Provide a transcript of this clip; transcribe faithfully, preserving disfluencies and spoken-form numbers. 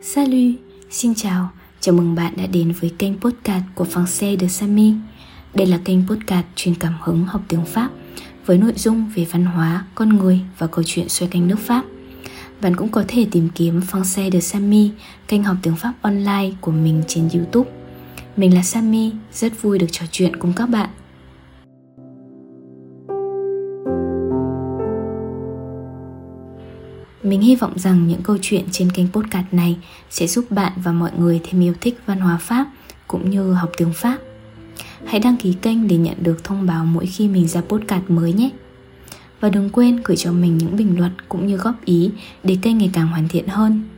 Salut, xin chào, chào mừng bạn đã đến với kênh podcast của Français de Samy. Đây là kênh podcast truyền cảm hứng học tiếng Pháp với nội dung về văn hóa, con người và câu chuyện xoay quanh nước Pháp. Bạn cũng có thể tìm kiếm Français de Samy, kênh học tiếng Pháp online của mình trên YouTube. Mình là Samy, rất vui được trò chuyện cùng các bạn. Mình hy vọng rằng những câu chuyện trên kênh podcast này sẽ giúp bạn và mọi người thêm yêu thích văn hóa Pháp cũng như học tiếng Pháp. Hãy đăng ký kênh để nhận được thông báo mỗi khi mình ra podcast mới nhé. Và đừng quên gửi cho mình những bình luận cũng như góp ý để kênh ngày càng hoàn thiện hơn.